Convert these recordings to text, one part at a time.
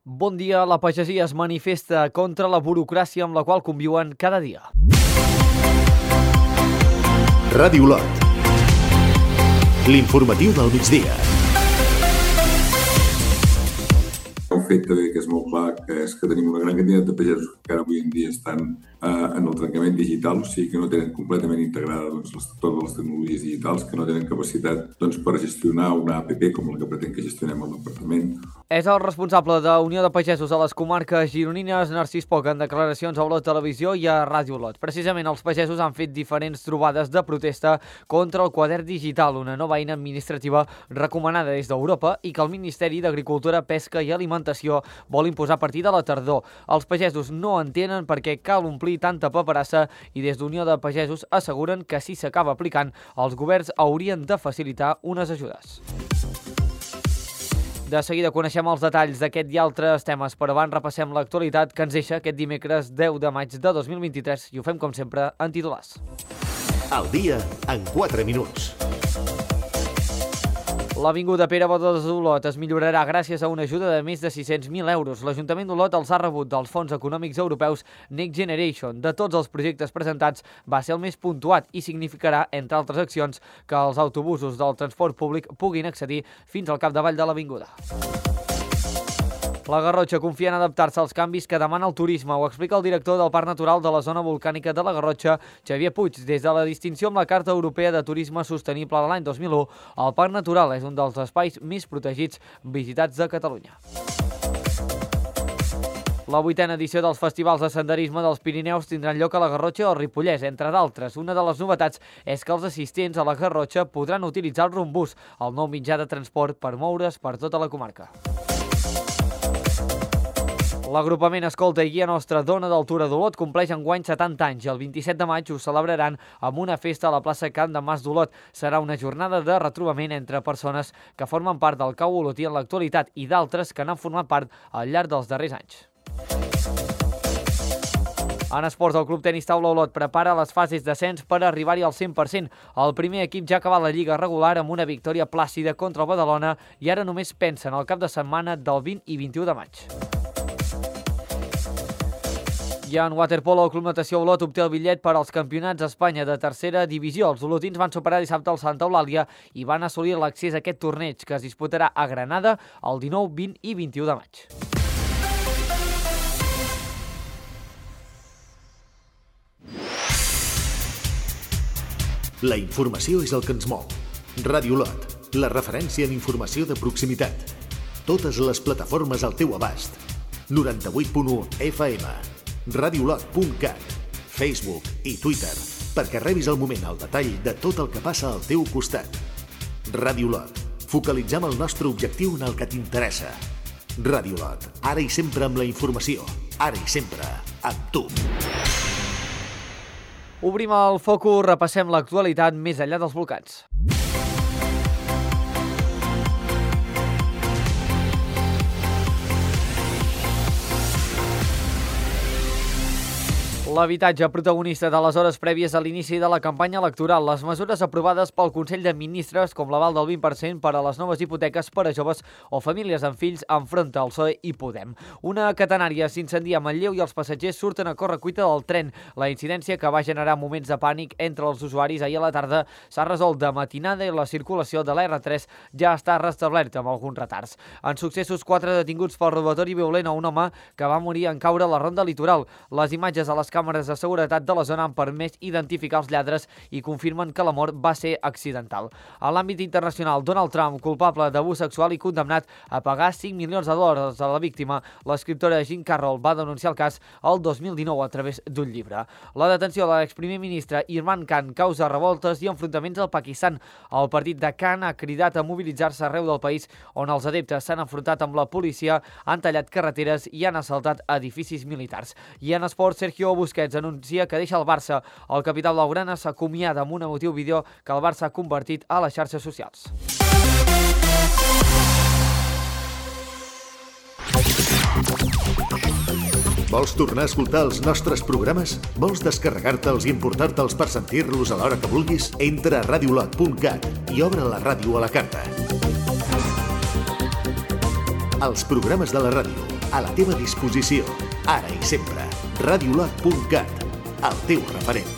Bon dia, la pagesia es manifesta contra la burocràcia amb la qual conviuen cada dia. Ràdio Olot. L'informatiu del migdia. El fet també que és molt clar que és que tenim una gran quantitat de pagesos que encara avui en dia estan en el trencament digital, o sigui que no tenen completament integrada totes les tecnologies digitals, que no tenen capacitat per gestionar una app com la que pretén que gestionem al departament. És el responsable de Unió de Pagesos a les comarques gironines, Narcís Poc, en declaracions a Olot Televisió i a Ràdio Olot. Precisament els pagesos han fet diferents trobades de protesta contra el quadern digital, una nova eina administrativa recomanada des d'Europa i que el Ministeri d'Agricultura, Pesca i Alimentació vol imposar a partir de la tardor. Els pagesos no entenen per què cal omplir tanta paperassa i des d'Unió de Pagesos asseguren que si s'acaba aplicant, els governs haurien de facilitar unes ajudes. De seguida coneixem els detalls d'aquest i altres temes, però abans repassem l'actualitat que ens deixa aquest dimecres 10 de maig de 2023 i ho fem com sempre en titulars. El dia en 4 minuts. L'Avinguda Pere Bodas d'Olot es millorarà gràcies a una ajuda de més de 600.000 euros. L'Ajuntament d'Olot els ha rebut dels fons econòmics europeus Next Generation. De tots els projectes presentats, va ser el més puntuat i significarà, entre altres accions, que els autobusos del transport públic puguin accedir fins al capdavall de l'Avinguda. La Garrotxa confia en adaptar-se als canvis que demana el turisme. Ho explica el director del Parc Natural de la Zona Volcànica de la Garrotxa, Xavier Puig. Des de la distinció amb la Carta Europea de Turisme Sostenible de l'any 2001, el Parc Natural és un dels espais més protegits visitats de Catalunya. La 8a edició dels festivals de senderisme dels Pirineus tindran lloc a la Garrotxa o Ripollès, entre d'altres. Una de les novetats és que els assistents a la Garrotxa podran utilitzar el Rumbús, el nou mitjà de transport per moure's per tota la comarca. L'agrupament Escolta i Guia Nostra Dona d'Altura d'Olot compleix enguany 70 anys i el 27 de maig ho celebraran amb una festa a la plaça Camp de Mas d'Olot. Serà una jornada de retrobament entre persones que formen part del cau olotí en l'actualitat i d'altres que n'han format part al llarg dels darrers anys. En esports, el Club Tenis Taula Olot prepara les fases d'ascens per arribar-hi al 100%. El primer equip ja ha acabat la lliga regular amb una victòria plàcida contra el Badalona i ara només pensa en el cap de setmana del 20 i 21 de maig. I en waterpolo, el Club Natació Olot obté el bitllet per als campionats d'Espanya de tercera divisió. Els olotins van superar dissabte el Santa Eulàlia i van assolir l'accés a aquest torneig, que es disputarà a Granada el 19, 20 i 21 de maig. La informació és el que ens mou. Ràdio Olot, la referència en informació de proximitat. Totes les plataformes al teu abast. 98.1 FM. radiolot.cat, Facebook i Twitter, perquè rebis al moment el detall de tot el que passa al teu costat. Ràdio Olot, focalitzem el nostre objectiu en el que t'interessa. Ràdio Olot, ara i sempre amb la informació, ara i sempre amb tu. Obrim el focus, repassem l'actualitat més enllà dels volcans. L'habitatge protagonista de les hores prèvies a l'inici de la campanya electoral. Les mesures aprovades pel Consell de Ministres, com l'aval del 20% per a les noves hipoteques per a joves o famílies amb fills, enfronta el PSOE i Podem. Una catenària s'incendia a Manlleu i els passatgers surten a correcuita del tren. La incidència, que va generar moments de pànic entre els usuaris ahir a la tarda, s'ha resolt de matinada i la circulació de la R3 ja està restablerta amb alguns retards. En successos, 4 detinguts pel robatori violent a un home que va morir en caure a la ronda litoral. Les imatges a les càmeres de seguretat de la zona han permès identificar els lladres i confirmen que la mort va ser accidental. A l'àmbit internacional, Donald Trump, culpable d'abús sexual i condemnat a pagar $5 milions a la víctima. L'escriptora Jean Carroll va denunciar el cas el 2019 a través d'un llibre. La detenció de l'exprimer ministre Imran Khan causa revoltes i enfrontaments al Pakistan. El partit de Khan ha cridat a mobilitzar-se arreu del país, on els adeptes s'han enfrontat amb la policia, han tallat carreteres i han assaltat edificis militars. I en esport, Sergio Busquets anuncia que deixa el Barça. El capità blaugrana s'acomiada amb un emotiu vídeo que el Barça ha convertit a les xarxes socials. Vols tornar a escoltar els nostres programes? Vols descarregar-te'ls i importar-te'ls per sentir-los a l'hora que vulguis? Entra a radiolot.cat i obre la ràdio a la carta. Els programes de la ràdio, a la teva disposició, ara i sempre. Radiolot.cat, el teu referent.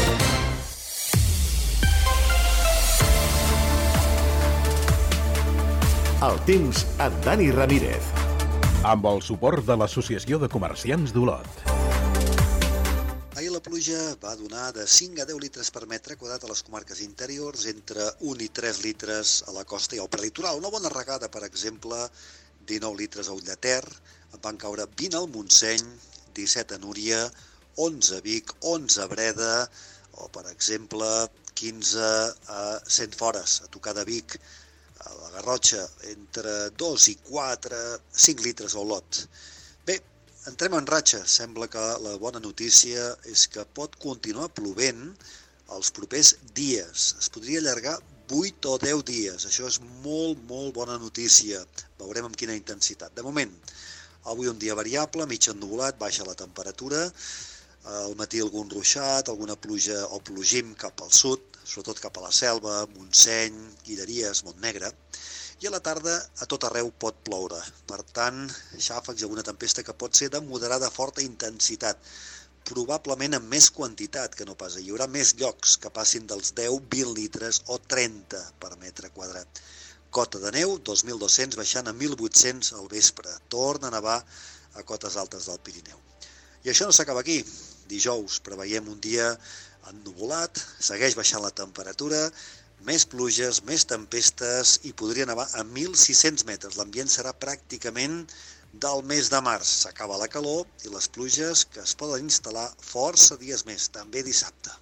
El temps amb Dani Ramírez. Amb el suport de l'Associació de Comerciants d'Olot. Ahir la pluja va donar de 5 a 10 litres per metre quadrat a les comarques interiors, entre 1 i 3 litres a la costa i al prelitoral. Una bona regada, per exemple, 19 litres a Ullater, en van caure 20 al Montseny, 17 a Núria, 11 a Vic, 11 a Breda, o, per exemple, 15 a Centfores, a tocar de Vic, a la Garrotxa, entre 2 i 4, 5 litres a Olot. Bé, entrem en ratxa. Sembla que la bona notícia és que pot continuar plovent els propers dies. Es podria allargar 8 o 10 dies. Això és molt bona notícia. Veurem amb quina intensitat. De moment, avui un dia variable, mig ennuvolat, baixa la temperatura. Al matí algun ruixat, alguna pluja o plogim cap al sud, sobretot cap a la Selva, Montseny, Guilleries, Montnegre, i a la tarda a tot arreu pot ploure. Per tant, xàfecs i alguna tempesta que pot ser de moderada forta intensitat, probablement amb més quantitat que no pas. Hi haurà més llocs que passin dels 10, 20 litres o 30 per metre quadrat. Cota de neu, 2.200, baixant a 1.800 al vespre. Torna a nevar a cotes altes del Pirineu. I això no s'acaba aquí. Dijous preveiem un dia ennuvolat, segueix baixant la temperatura, més pluges, més tempestes i podria nevar a 1.600 metres. L'ambient serà pràcticament del mes de març. S'acaba la calor i les pluges que es poden instal·lar força dies més, també dissabte.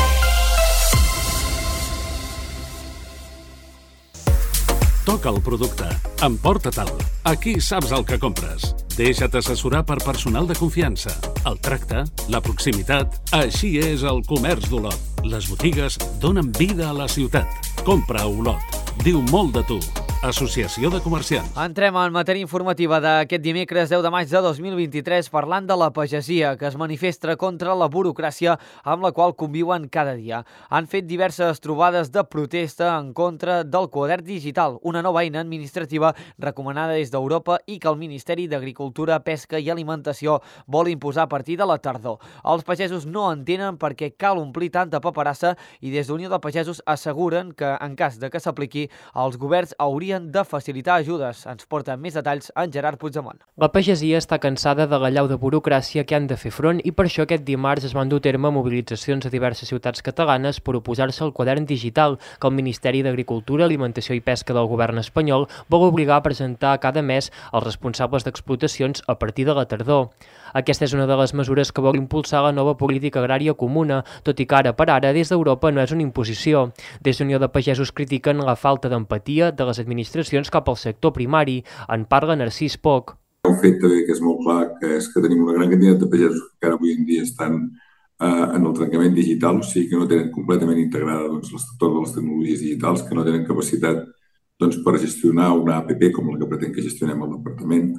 Toca el producte. Emporta-te'l. Aquí saps el que compres. Deixa't assessorar per personal de confiança. El tracte, la proximitat... Així és el comerç d'Olot. Les botigues donen vida a la ciutat. Compra a Olot. Diu molt de tu. Associació de Comerciants. Entrem en matèria informativa d'aquest dimecres 10 de maig de 2023 parlant de la pagesia que es manifesta contra la burocràcia amb la qual conviuen cada dia. Han fet diverses trobades de protesta en contra del quadern digital, una nova eina administrativa recomanada des d'Europa i que el Ministeri d'Agricultura, Pesca i Alimentació vol imposar a partir de la tardor. Els pagesos no entenen per què cal omplir tanta paperassa i des d'Unió de Pagesos asseguren que en cas de que s'apliqui, els governs haurien de facilitar ajudes. Ens porta més detalls en Gerard Puigdemont. La pagesia està cansada de l'allau de burocràcia que han de fer front i per això aquest dimarts es van dur a terme mobilitzacions a diverses ciutats catalanes per oposar-se al quadern digital que el Ministeri d'Agricultura, Alimentació i Pesca del govern espanyol vol obligar a presentar cada mes als responsables d'explotacions a partir de la tardor. Aquesta és una de les mesures que vol impulsar la nova política agrària comuna, tot i que ara per ara des d'Europa no és una imposició. Des d'Unió de Pagesos critiquen la falta d'empatia de les administracions cap al sector primari. En parla Narcís Poch. El fet també que és molt clar que és que tenim una gran quantitat de pagesos que encara avui en dia estan en el trencament digital, o sigui que no tenen completament integrada totes les tecnologies digitals, que no tenen capacitat per gestionar una app com la que pretén que gestionem al departament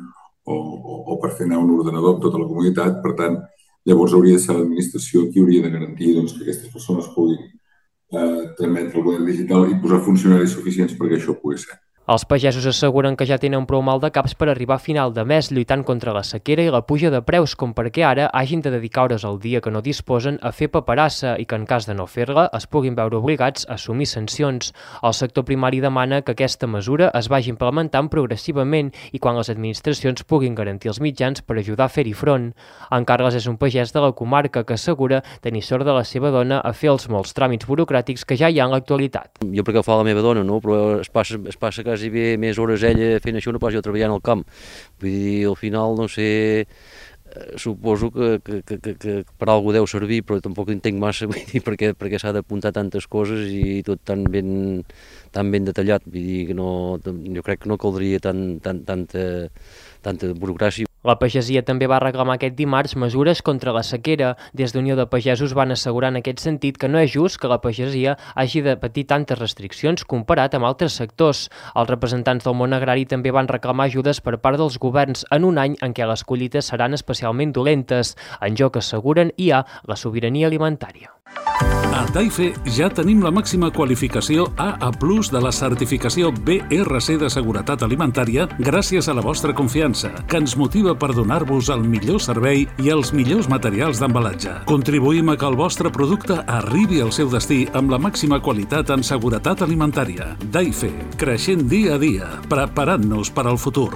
o per fer anar un ordenador amb tota la comunitat. Per tant, llavors hauria de ser l'administració qui hauria de garantir que aquestes persones puguin trametre el quadern digital i posar funcionaris suficients perquè això pugui ser. Els pagesos asseguren que ja tenen prou mal de caps per arribar a final de mes lluitant contra la sequera i la puja de preus, com perquè ara hagin de dedicar hores al dia que no disposen a fer paperassa i que en cas de no fer-la es puguin veure obligats a assumir sancions. El sector primari demana que aquesta mesura es vagi implementant progressivament i quan les administracions puguin garantir els mitjans per ajudar a fer-hi front. En Carles és un pagès de la comarca que assegura tenir sort de la seva dona a fer els molts tràmits burocràtics que ja hi ha en l'actualitat. Jo perquè ho fa la meva dona, no? Però es passa que quasi bé més hores ella fent això no pas jo treballant al camp. Vull dir, al final, no sé, suposo que per algú deu servir, però tampoc entenc massa, vull dir, perquè s'ha d'apuntar tantes coses i tot tan ben detallat. Vull dir que no, jo crec que no caldria tanta burocràcia. La pagesia també va reclamar aquest dimarts mesures contra la sequera. Des d'Unió de Pagesos van assegurar en aquest sentit que no és just que la pagesia hagi de patir tantes restriccions comparat amb altres sectors. Els representants del món agrari també van reclamar ajudes per part dels governs en un any en què les collites seran especialment dolentes. En joc, asseguren, hi ha la sobirania alimentària. A Daife ja tenim la màxima qualificació AA+ de la certificació BRC de seguretat alimentària gràcies a la vostra confiança, que ens motiva per donar-vos el millor servei i els millors materials d'embalatge. Contribuïm a que el vostre producte arribi al seu destí amb la màxima qualitat en seguretat alimentària. Daife, creixent dia a dia, preparant-nos per al futur.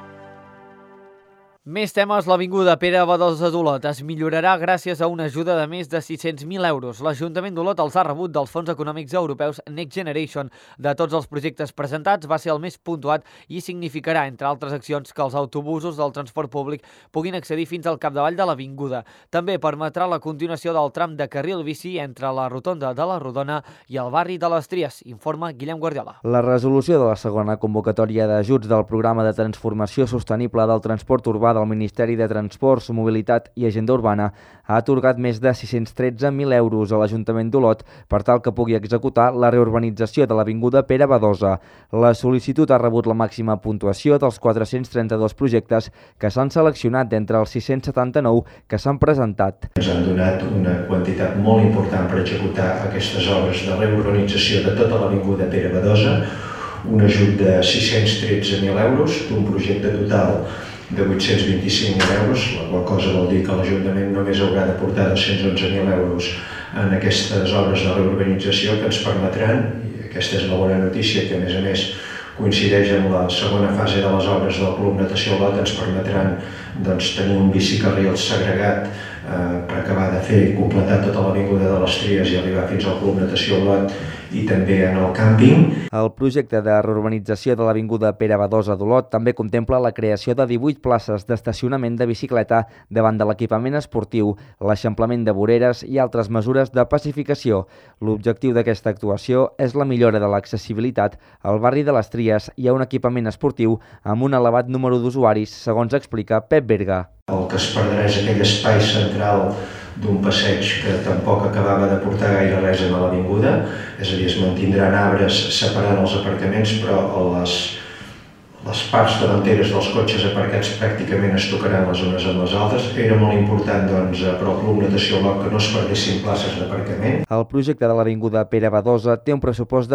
Més temes. L'avinguda Pere Badosa d'Olot es millorarà gràcies a una ajuda de més de 600.000 euros. L'Ajuntament d'Olot els ha rebut dels fons econòmics europeus Next Generation. De tots els projectes presentats, va ser el més puntuat i significarà, entre altres accions, que els autobusos del transport públic puguin accedir fins al capdavall de l'avinguda. També permetrà la continuació del tram de carril bici entre la rotonda de la Rodona i el barri de les Tries, informa Guillem Guardiola. La resolució de la segona convocatòria d'ajuts del programa de transformació sostenible del transport urbà del Ministeri de Transports, Mobilitat i Agenda Urbana ha atorgat més de 613.000 euros a l'Ajuntament d'Olot per tal que pugui executar la reurbanització de l'avinguda Pere Badosa. La sol·licitud ha rebut la màxima puntuació dels 432 projectes que s'han seleccionat d'entre els 679 que s'han presentat. Ens han donat una quantitat molt important per executar aquestes obres de reurbanització de tota l'avinguda Pere Badosa, un ajut de 613.000 euros d'un projecte total de 825.000 euros, la qual cosa vol dir que l'Ajuntament només haurà d'aportar 211.000 euros en aquestes obres de reurbanització que ens permetran, i aquesta és la bona notícia, que a més coincideix amb la segona fase de les obres del Club Natació Olot, ens permetran tenir un bicicarril segregat per acabar de fer i completar tota l'avinguda de les Tries i arribar fins al Club Natació Olot i també en el càmping. El projecte de reurbanització de l'avinguda Pere Badosa d'Olot també contempla la creació de 18 places d'estacionament de bicicleta davant de l'equipament esportiu, l'eixamplament de voreres i altres mesures de pacificació. L'objectiu d'aquesta actuació és la millora de l'accessibilitat al barri de les Tries i a un equipament esportiu amb un elevat número d'usuaris, segons explica Pep Berga. El que es perdrà és aquell espai central d'un passeig que tampoc acabava de portar gaire res a l'avinguda, és a dir, es mantindran arbres separant els aparcaments, però les parts davanteres dels cotxes aparcats pràcticament es tocaran les unes amb les altres. Era molt important per al Club Natació Olot que no es perdessin places d'aparcament. El projecte de l'avinguda Pere Badosa té un pressupost de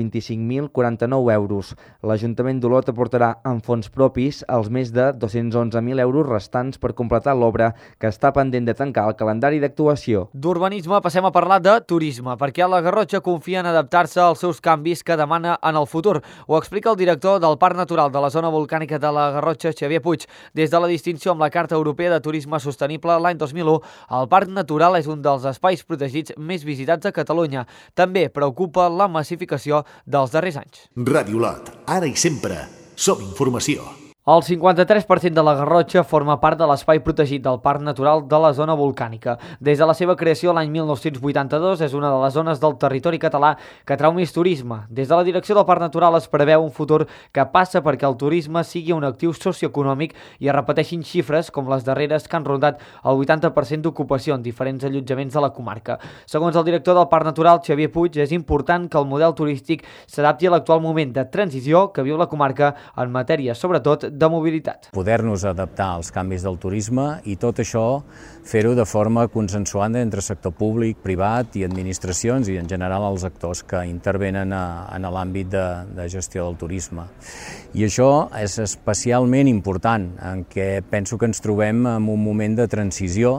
825.049 euros. L'Ajuntament d'Olot aportarà en fons propis els més de 211.000 euros restants per completar l'obra que està pendent de tancar el calendari d'actuació. D'urbanisme passem a parlar de turisme, perquè a la Garrotxa confia en adaptar-se als seus canvis que demana en el futur. Ho explica el director del Parc Natural de la zona volcànica de la Garrotxa, Xavier Puig. Des de la distinció amb la Carta Europea de Turisme Sostenible l'any 2001, el Parc Natural és un dels espais protegits més visitats a Catalunya. També preocupa la massificació dels darrers anys. Ràdio Olot, ara i sempre, som informació. El 53% de la Garrotxa forma part de l'espai protegit del Parc Natural de la zona volcànica. Des de la seva creació l'any 1982 és una de les zones del territori català que atrau més turisme. Des de la direcció del Parc Natural es preveu un futur que passa perquè el turisme sigui un actiu socioeconòmic i es repeteixin xifres com les darreres que han rondat el 80% d'ocupació en diferents allotjaments de la comarca. Segons el director del Parc Natural, Xavier Puig, és important que el model turístic s'adapti a l'actual moment de transició que viu la comarca en matèria, sobretot, de mobilitat. Poder-nos adaptar als canvis del turisme i tot això fer-ho de forma consensuada entre sector públic, privat i administracions i en general els actors que intervenen en l'àmbit de gestió del turisme. I això és especialment important, en què penso que ens trobem en un moment de transició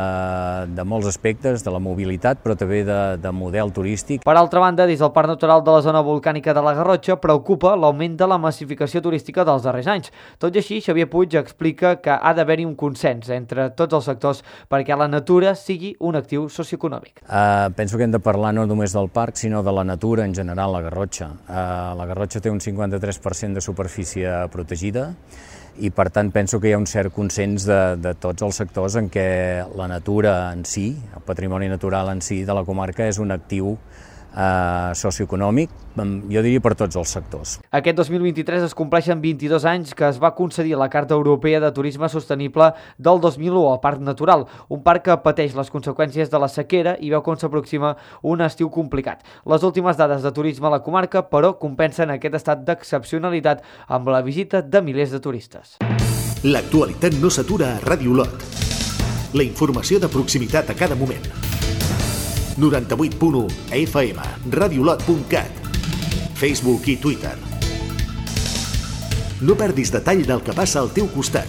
de molts aspectes, de la mobilitat, però també de model turístic. Per altra banda, des del Parc Natural de la zona volcànica de la Garrotxa preocupa l'augment de la massificació turística dels darrers anys. Tot i així, Xavier Puig explica que ha d'haver-hi un consens entre tots els sectors perquè la natura sigui un actiu socioeconòmic. Penso que hem de parlar no només del parc, sinó de la natura en general, la Garrotxa. La Garrotxa té un 53% de superfície protegida i, per tant, penso que hi ha un cert consens de tots els sectors en què la natura en si, el patrimoni natural en si de la comarca és un actiu socioeconòmic, jo diria per tots els sectors. Aquest 2023 es compleixen 22 anys que es va concedir la Carta Europea de Turisme Sostenible del 2001 al Parc Natural, un parc que pateix les conseqüències de la sequera i veu com s'aproxima un estiu complicat. Les últimes dades de turisme a la comarca, però, compensen aquest estat d'excepcionalitat amb la visita de milers de turistes. L'actualitat no s'atura a Ràdio Olot. La informació de proximitat a cada moment. 98.1 FM, radiolot.cat, Facebook i Twitter. No perdis detall del que passa al teu costat.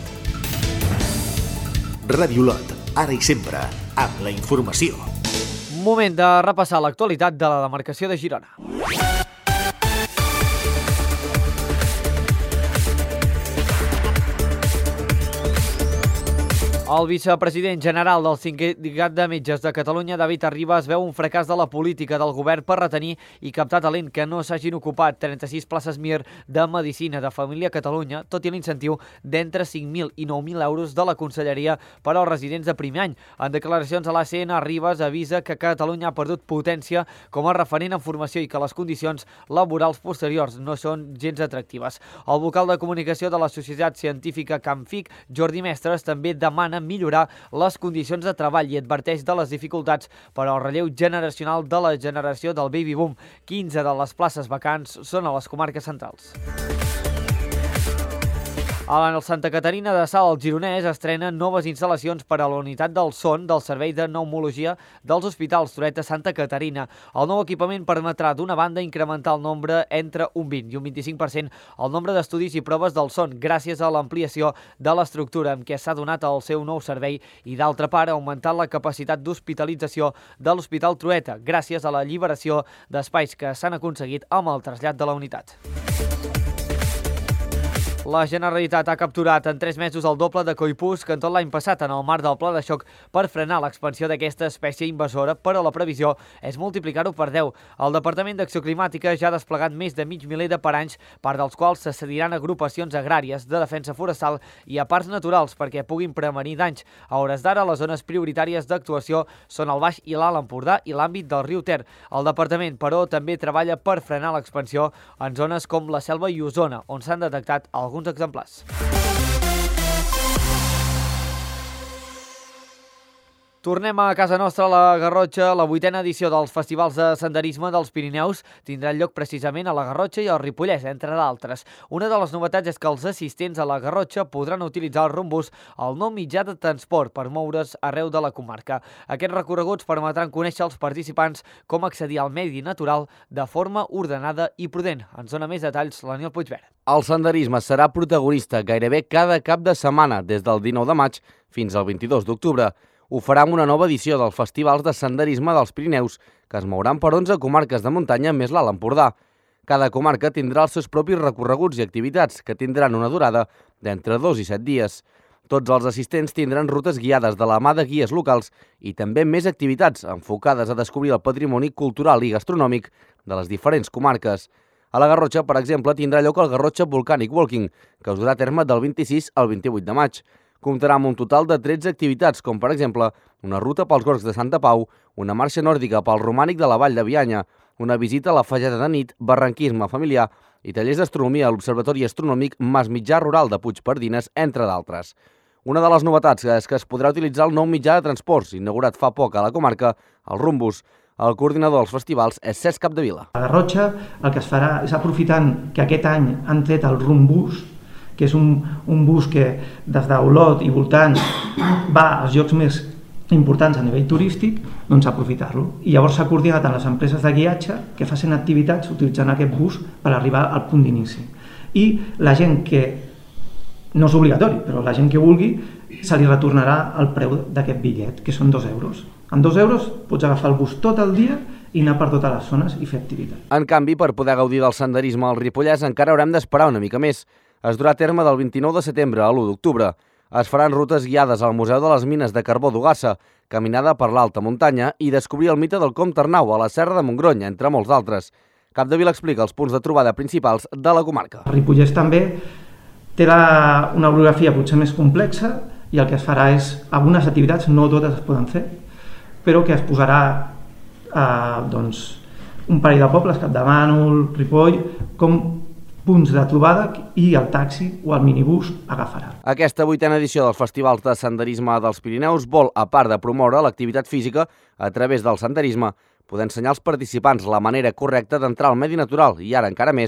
Radiolot, ara i sempre, amb la informació. Moment de repassar l'actualitat de la demarcació de Girona. El vicepresident general del Sindicat de Metges de Catalunya, David Arribas, veu un fracàs de la política del govern per retenir i captar talent, que no s'hagin ocupat 36 places MIR de Medicina de Família a Catalunya, tot i l'incentiu d'entre 5.000 i 9.000 euros de la Conselleria per als residents de primer any. En declaracions a l'ACN, Arribas avisa que Catalunya ha perdut potència com a referent en formació i que les condicions laborals posteriors no són gens atractives. El vocal de comunicació de la Societat Científica CAMFIC, Jordi Mestres, també demana millorar les condicions de treball i adverteix de les dificultats per al relleu generacional de la generació del baby boom. 15 de les places vacants són a les comarques centrals. El Santa Caterina de Salt, al Gironès, estrena noves instal·lacions per a la unitat del son del Servei de Pneumologia dels Hospitals Trueta Santa Caterina. El nou equipament permetrà, d'una banda, incrementar el nombre entre un 20 i un 25% el nombre d'estudis i proves del son, gràcies a l'ampliació de l'estructura amb què s'ha donat el seu nou servei, i, d'altra part, augmentar la capacitat d'hospitalització de l'Hospital Trueta, gràcies a la alliberació d'espais que s'han aconseguit amb el trasllat de la unitat. La Generalitat ha capturat en 3 mesos el doble de coipús que en tot l'any passat en el marc del pla de xoc per frenar l'expansió d'aquesta espècie invasora, però la previsió és multiplicar-ho per 10. El Departament d'Acció Climàtica ja ha desplegat més de mig miler de paranys, part dels quals se cediran a agrupacions agràries de defensa forestal i a parcs naturals perquè puguin prevenir danys. A hores d'ara, les zones prioritàries d'actuació són el Baix i l'Alt Empordà i l'àmbit del riu Ter. El Departament, però, també treballa per frenar l'expansió en zones com la Selva i Osona, on s'han detectat alguns exemplars. Tornem a casa nostra, a la Garrotxa. La 8a edició dels festivals de senderisme dels Pirineus tindrà lloc precisament a la Garrotxa i al Ripollès, entre d'altres. Una de les novetats és que els assistents a la Garrotxa podran utilitzar el Rumbus, el nou mitjà de transport, per moure's arreu de la comarca. Aquests recorreguts permetran conèixer als participants com accedir al medi natural de forma ordenada i prudent. Ens dona més detalls l'Aniol Puigverd. El senderisme serà protagonista gairebé cada cap de setmana, des del 19 de maig fins al 22 d'octubre. Ho farà amb una nova edició dels festivals de senderisme dels Pirineus, que es mouran per 11 comarques de muntanya més l'Alt Empordà. Cada comarca tindrà els seus propis recorreguts i activitats, que tindran una durada d'entre 2 i 7 dies. Tots els assistents tindran rutes guiades de la mà de guies locals i també més activitats enfocades a descobrir el patrimoni cultural i gastronòmic de les diferents comarques. A la Garrotxa, per exemple, tindrà lloc el Garrotxa Volcanic Walking, que es durà a terme del 26 al 28 de maig. Comptarà amb un total de 13 activitats, com per exemple una ruta pels Gorgs de Santa Pau, una marxa nòrdica pel romànic de la Vall de Bianya, una visita a la Fageda de nit, barranquisme familiar i tallers d'astronomia a l'Observatori Astronòmic Mas Mitjà Rural de Puigpardines, entre d'altres. Una de les novetats és que es podrà utilitzar el nou mitjà de transports, inaugurat fa poc a la comarca, el Rumbus. El coordinador dels festivals és Cesc Capdevila. A Garrotxa el que es farà és, aprofitant que aquest any han tret el Rumbus, que és un bus que des d'Olot i voltants va als llocs més importants a nivell turístic, doncs aprofitar-lo. I llavors s'ha coordinat amb les empreses de guiatge que facin activitats utilitzant aquest bus per arribar al punt d'inici. I la gent que, no és obligatori, però la gent que vulgui, se li retornarà el preu d'aquest bitllet, que són 2 euros. Amb 2 euros pots agafar el bus tot el dia i anar per totes les zones i fer activitat. En canvi, per poder gaudir del senderisme al Ripollès encara haurem d'esperar una mica més. Es durà a terme del 29 de setembre a l'1 d'octubre. Es faran rutes guiades al Museu de les Mines de Carbó d'Ogassa, caminada per l'alta muntanya i descobrir el mite del Comte Arnau a la Serra de Montgrony, entre molts altres. Capdevila explica els punts de trobada principals de la comarca. El Ripollès també té una orografia potser més complexa i el que es farà és, algunes activitats, no totes es poden fer, però que es posarà un parell de pobles, Capdemànol, Ripoll, com punts de trobada i el taxi o el minibús agafarà. Aquesta 8a edició dels festivals de senderisme dels Pirineus vol, a part de promoure l'activitat física a través del senderisme, poder ensenyar als participants la manera correcta d'entrar al medi natural i ara encara més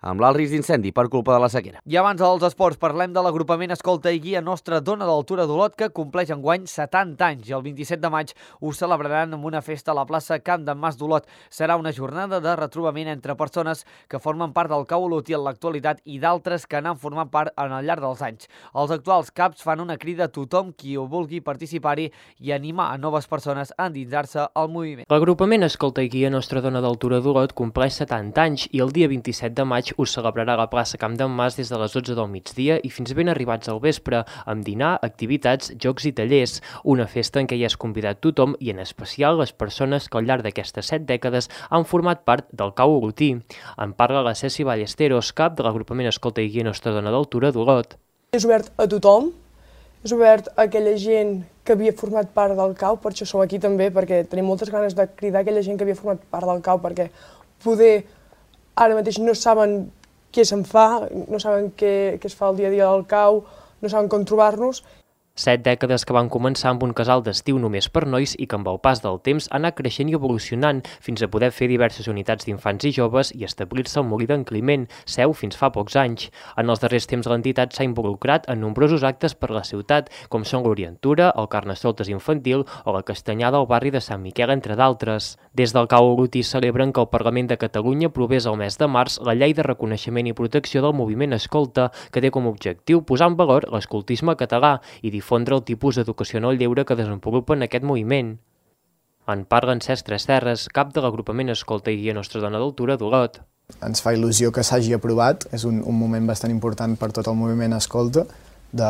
amb l'alt risc d'incendi per culpa de la sequera. I abans dels esports parlem de l'agrupament Escolta i Guia Nostra Dona d'Altura d'Olot, que compleix enguany 70 anys i el 27 de maig ho celebraran amb una festa a la plaça Camp d'en Mas d'Olot. Serà una jornada de retrobament entre persones que formen part del cau olotí en l'actualitat i d'altres que n'han format part al llarg dels anys. Els actuals caps fan una crida a tothom qui ho vulgui participar-hi i animar a noves persones a endinsar-se al moviment. L'agrupament Escolta i Guia Nostra Dona d'Altura d'Olot compleix 70 anys i el dia 27 de maig us celebrarà a la plaça Camp d'en Mas des de les 12 del migdia i fins ben arribats al vespre, amb dinar, activitats, jocs i tallers. Una festa en què hi has convidat tothom i en especial les persones que al llarg d'aquestes 7 dècades han format part del cau olotí. En parla la Ceci Ballesteros, cap de l'agrupament Escolta i Guia Nostra Dona d'Altura d'Olot. És obert a tothom, és obert a aquella gent que havia format part del cau, per això som aquí també, perquè tenim moltes ganes de cridar aquella gent que havia format part del cau, perquè poder ara mateix no saben què se'n fa, no saben què es fa el dia a dia del cau, no saben com trobar-nos. 7 dècades que van començar amb un casal d'estiu només per nois i que amb el pas del temps ha anat creixent i evolucionant fins a poder fer diverses unitats d'infants i joves i establir-se al Molí d'en Climent, seu fins fa pocs anys. En els darrers temps l'entitat s'ha involucrat en nombrosos actes per la ciutat, com són l'Orientura, el Carnestoltes infantil o la Castanyada al barri de Sant Miquel, entre d'altres. Des del cau olotí celebren que el Parlament de Catalunya aprovés el mes de març la Llei de Reconeixement i Protecció del Moviment Escolta, que té com a objectiu posar en valor l'escoltisme català i difondre el tipus d'educació en el lleure que desenvolupen aquest moviment. En parla Cesc Tresterres, cap de l'agrupament Escolta i Guia Nostra Dona d'Altura d'Olot. Ens fa il·lusió que s'hagi aprovat, és un moment bastant important per tot el moviment Escolta, de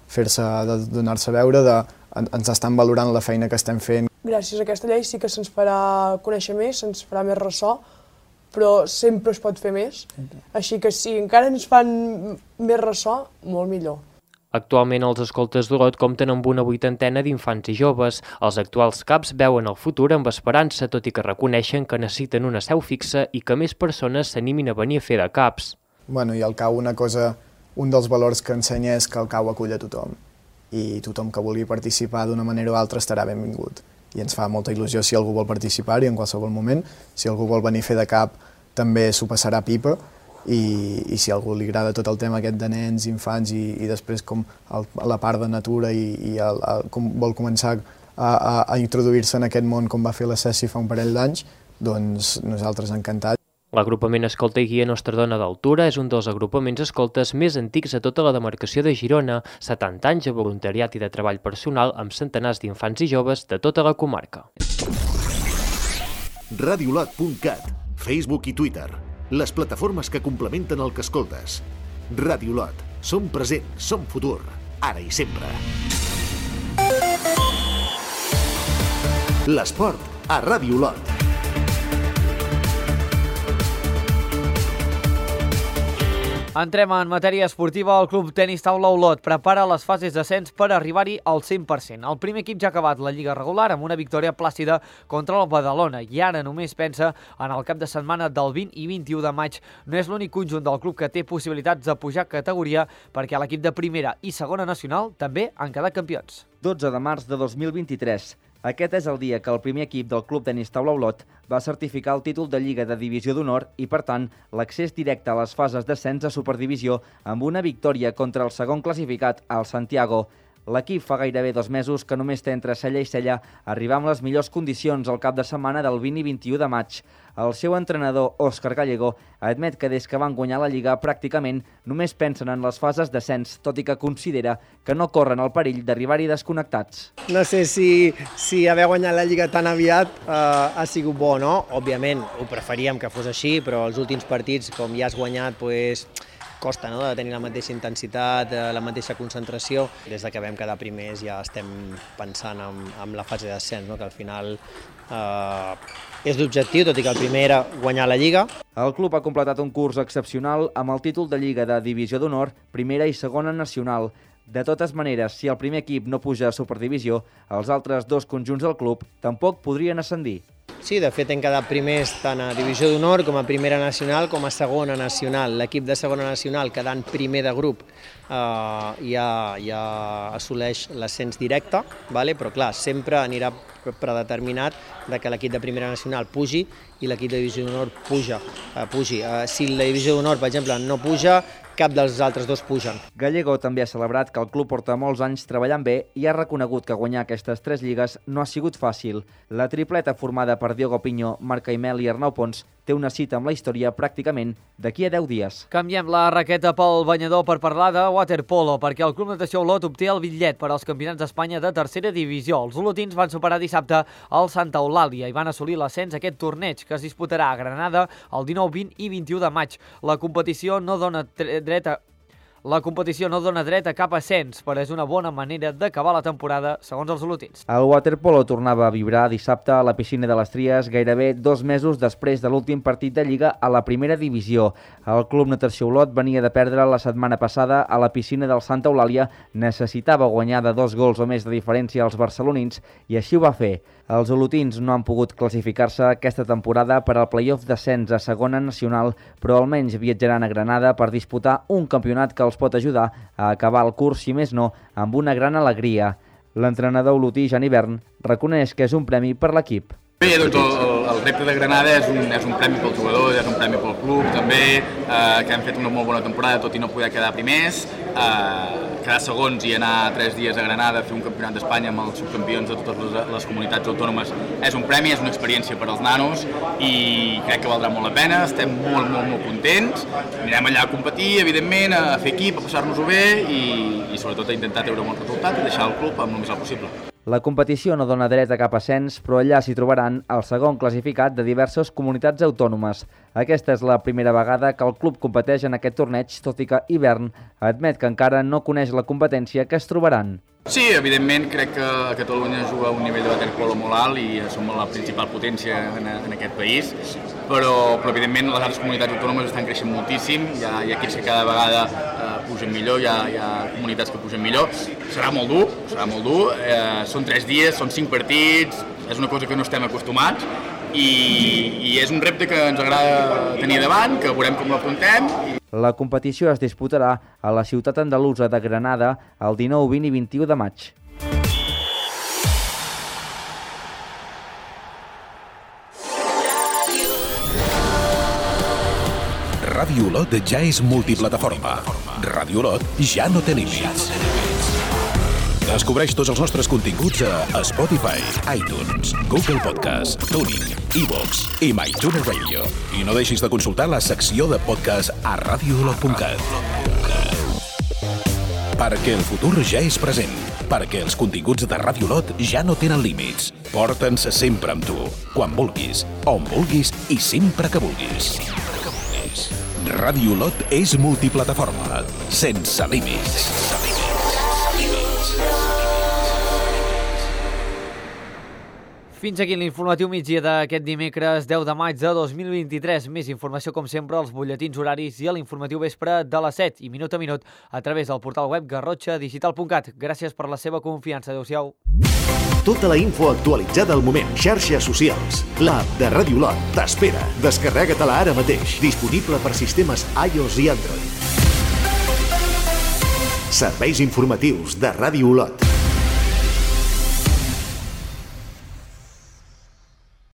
donar-se a veure, ens estan valorant la feina que estem fent. Gràcies a aquesta llei sí que se'ns farà conèixer més, se'ns farà més ressò, però sempre es pot fer més, així que si encara ens fan més ressò, molt millor. Actualment els escoltes d'Olot compten amb una 80ena d'infants i joves. Els actuals caps veuen el futur amb esperança, tot i que reconeixen que necessiten una seu fixa i que més persones s'animin a venir a fer de caps. I el cau un dels valors que ensenya és que el cau acull a tothom i tothom que vulgui participar d'una manera o altra estarà benvingut. I ens fa molta il·lusió si algú vol participar-hi en qualsevol moment, si algú vol venir a fer de cap també s'ho passarà pipa. I si a algú li agrada tot el tema aquest de nens, infants i després com la part de natura i vol començar a introduir-se en aquest món com va fer la Ceci fa un parell d'anys, doncs nosaltres encantats. L'agrupament Escolta i Guia Nostra Dona d'Altura és un dels agrupaments escoltes més antics a tota la demarcació de Girona, 70 anys de voluntariat i de treball personal amb centenars d'infants i joves de tota la comarca. Radiolot.cat, Facebook i Twitter. Les plataformes que complementen el que escoltes. Ràdio Olot. Som present, som futur, ara i sempre. L'esport a Ràdio Olot. Entrem en matèria esportiva. El Club Tenis Taula Olot prepara les fases d'ascens per arribar-hi al 100%. El primer equip ja ha acabat la Lliga regular amb una victòria plàcida contra el Badalona i ara només pensa en el cap de setmana del 20 i 21 de maig. No és l'únic conjunt del club que té possibilitats de pujar categoria perquè l'equip de primera i segona nacional també han quedat campions. 12 de març de 2023. Aquest és el dia que el primer equip del Club Tenis Taula Olot va certificar el títol de Lliga de Divisió d'Honor i, per tant, l'accés directe a les fases d'ascens a Superdivisió amb una victòria contra el segon classificat, el Santiago. L'equip fa gairebé 2 mesos que només té entre cella i cella arribar amb les millors condicions al cap de setmana del 20 i 21 de maig. El seu entrenador, Òscar Gallego, admet que des que van guanyar la Lliga pràcticament només pensen en les fases d'ascens, tot i que considera que no corren el perill d'arribar-hi desconnectats. No sé si haver guanyat la Lliga tan aviat ha sigut bo o no. Òbviament ho preferíem que fos així, però els últims partits, com ja has guanyat, costa de tenir la mateixa intensitat, la mateixa concentració. Des que vam quedar primers ja estem pensant en la fase d'ascens, que al final és l'objectiu, tot i que el primer era guanyar la Lliga. El club ha completat un curs excepcional amb el títol de Lliga de Divisió d'Honor, primera i segona nacional. De totes maneres, si el primer equip no puja a Superdivisió, els altres 2 conjunts del club tampoc podrien ascendir. Sí, de fet hem quedat primers tant a Divisió d'Honor com a Primera Nacional com a Segona Nacional. L'equip de Segona Nacional, quedant primer de grup, ja assoleix l'ascens directe, però clar, sempre anirà predeterminat que l'equip de Primera Nacional pugi i l'equip de Divisió d'Honor pugi. Si la Divisió d'Honor, per exemple, no puja, cap dels altres dos pugen. Gallego també ha celebrat que el club porta molts anys treballant bé i ha reconegut que guanyar aquestes 3 lligues no ha sigut fàcil. La tripleta formada per Diogo Piño, Marc Aimel i Arnau Pons té una cita amb la història pràcticament d'aquí a 10 dies. Canviem la raqueta pel banyador per parlar de waterpolo, perquè el Club Natació Olot obté el bitllet per als campionats d'Espanya de tercera divisió. Els olotins van superar dissabte el Santa Eulàlia i van assolir l'ascens a aquest torneig, que es disputarà a Granada el 19, 20 i 21 de maig. La competició no dona dret a cap ascens, però és una bona manera d'acabar la temporada, segons els olotins. El waterpolo tornava a vibrar dissabte a la piscina de les Tries, gairebé 2 mesos després de l'últim partit de Lliga a la primera divisió. El Club Natació Olot venia de perdre la setmana passada a la piscina del Santa Eulàlia, necessitava guanyar de 2 gols o més de diferència als barcelonins i així ho va fer. Els olotins no han pogut classificar-se aquesta temporada per al play-off d'ascens a segona nacional, però almenys viatjaran a Granada per disputar un campionat que els pot ajudar a acabar el curs, si més no, amb una gran alegria. L'entrenador olotí, Jan Hivern, reconeix que és un premi per l'equip. Bé, doncs el repte de Granada és un premi pels jugadors, és un premi pel club també, que han fet una molt bona temporada tot i no poder quedar primers, quedar segons i anar 3 dies a Granada a fer un campionat d'Espanya amb els subcampions de totes les comunitats autònomes és un premi, és una experiència per als nanos i crec que valdrà molt la pena, estem molt contents, anirem allà a competir, evidentment, a fer equip, a passar-nos-ho bé i sobretot a intentar treure un bon resultat i deixar el club amb el més alt possible. La competició no dona dret a cap ascens, però allà s'hi trobaran el segon classificat de diverses comunitats autònomes. Aquesta és la primera vegada que el club competeix en aquest torneig, tot i que Hivern admet que encara no coneix la competència que es trobaran. Sí, evidentment, crec que Catalunya juga a un nivell de waterpolo molt alt i som la principal potència en aquest país, però evidentment les altres comunitats autònomes estan creixent moltíssim, hi ha equips que cada vegada pugen millor, hi ha comunitats que pugen millor. Serà molt dur, són 3 dies, són 5 partits, és una cosa que no estem acostumats i és un repte que ens agrada tenir davant, que veurem com l'afrontem. La competició es disputarà a la ciutat andalusa de Granada el 19, 20 i 21 de maig. Ràdio Olot ja és multiplataforma. Ràdio Olot ja no té límits. Descobreix tots els nostres continguts a Spotify, iTunes, Google Podcast, TuneIn, iVoox i MyTuner Radio. I no deixis de consultar la secció de podcast a radioolot.cat. Perquè el futur ja és present. Perquè els continguts de Ràdio Olot ja no tenen límits. Porta'ns sempre amb tu, quan vulguis, on vulguis i sempre que vulguis. Ràdio Olot és multiplataforma, sense límits. Fins aquí l'informatiu migdia d'aquest dimecres 10 de maig de 2023. Més informació, com sempre, als butlletins horaris i a l'informatiu vespre de les 7 i minut a minut a través del portal web garrotxadigital.cat. Gràcies per la seva confiança. Adéu-siau. Tota la info actualitzada al moment. Xarxes socials. L'app de Ràdio Olot t'espera. Descarrega-te-la ara mateix. Disponible per sistemes iOS i Android. Serveis informatius de Ràdio Olot.